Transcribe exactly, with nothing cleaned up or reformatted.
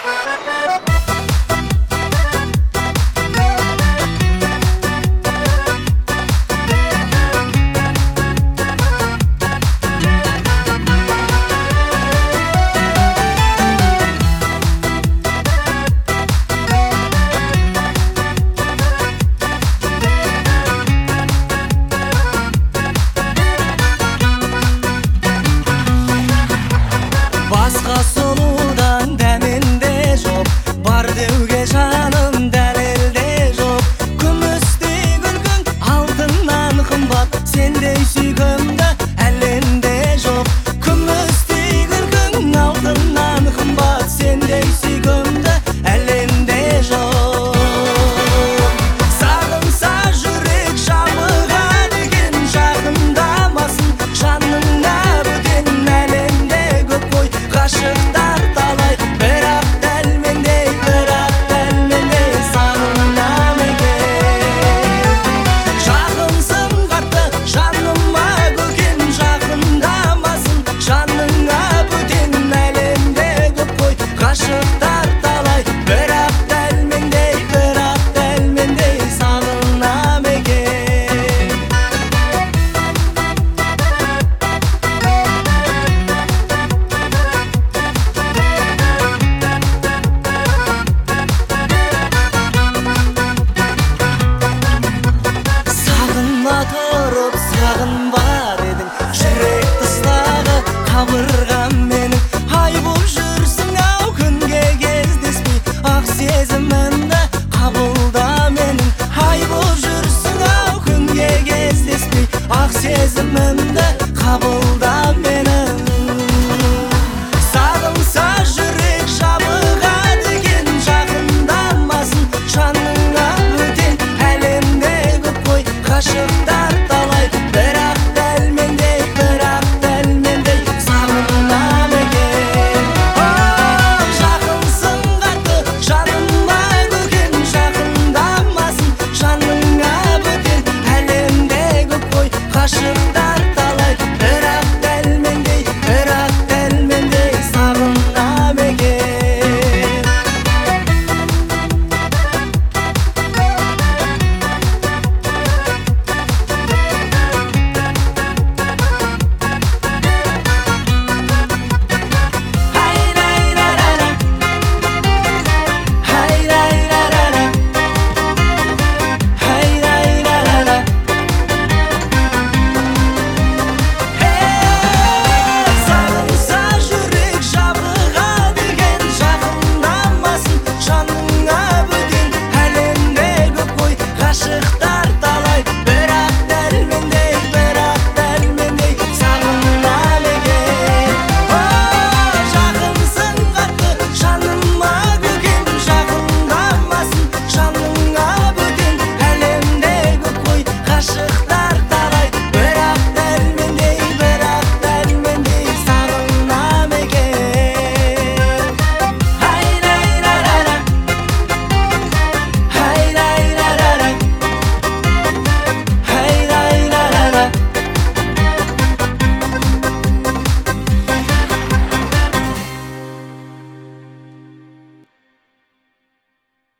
Басқа сұлудан дәмінде жоқ, бар деуге жаным дәлелде жоқ. Күмістей күлкің алтыннан қымбат, сендей сүйкімді әлемде жоқ. Күмістей күлкің алтыннан қымбат, сендей сүйкімді әлемде жоқ. Сағынса жүрек жабығады екен, жақындамасын жаныңа бөтен. Әлемде көп қой ғашықтар талай, бірақ дәл мендей, бірақ дәл мендей сағынам екен. Жақынсың қатты жаныма көкен, жақындамасын жаныңа бөтен. Әлемде көп қой ғашықтар талай, бірақ дәл мендей, бірақ дәл мендей сағынам екен. Сағынма тұрып сағынбар едің, жүрек тыстағы қабырғам менің. Ай боп жүрсің ау күнге кездеспей, ақ сезімімді қабылда менің. Ай боп жүрсің ау күнге кездеспей, ақ сезімімді қабылда.